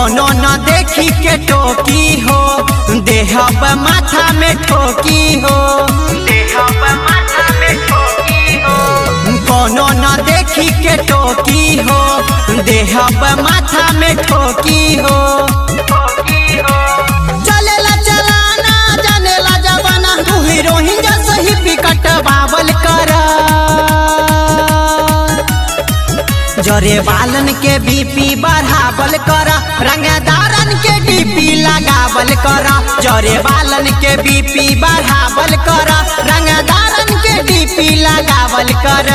कोनो न देखी के टोकी हो, देहब माथा में ठोकी हो, देहब माथा में ठोकी हो। कोनो न देखी के टोकी हो, देहब माथा में ठोकी हो। चलेला चलाना जानेला जबाना, तू हीरोइन जैसे ही पिकट बावल कर। जरे बालन के बीपी बढ़ावल कर, रंगदारन के डीपी लगावल कर। जरे बालन के बीपी बढ़ावल कर, रंगदारन के डीपी लगावल कर।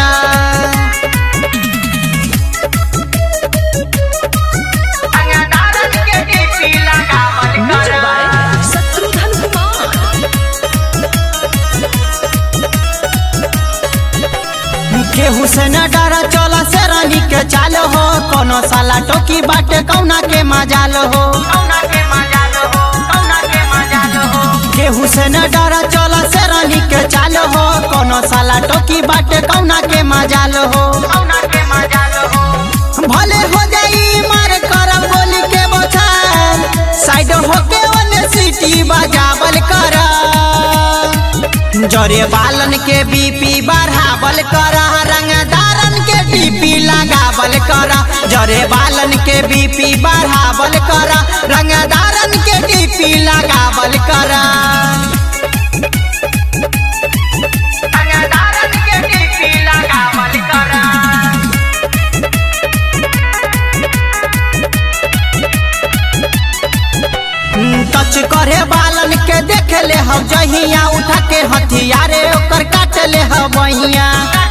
केहू से न डरा चला से रानी के चाल हो, कोनो साला टोकी बाटे कौना के मजाल हो। केहू से न डरा चला से रानी के चाल हो, कोनो साला टोकी बाटे कौना के मजाल हो। भले हो जाई मार कर गोली के बचाल, साइड होके ओने सीटी बजावल कर। जरे बालन के बीपी बढ़ावल कर, रंगदारन के डीपी लगावल कर। जरे बालन के बीपी बढ़ावल कर, रंगदारन के डीपी लगावल कर। रंगदारन के डीपी लगावल कर। टच करे बालन के देख ले हम जहिया, उठा के हथियारे ओकर काट ले हवैया।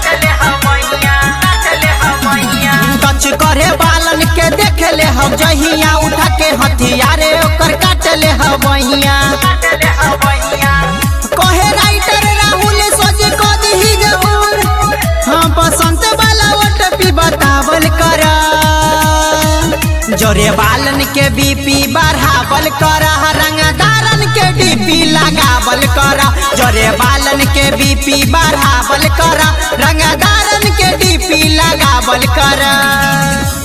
टच करे बालन के देख ले हम जहिया, उठा के हथियारे ओकर काट ले हवैया। कहे राइटर राहुल सोच को दी जहूर, हाँ बसंत वाला ओटपी बतावल कर। जरे बालन के बीपी बढ़ावल कर, रंगदारन के डीपी लगावल कर। जरे बालन के बीपी बढ़ावल कर, रंगदारन के डीपी लगावल कर।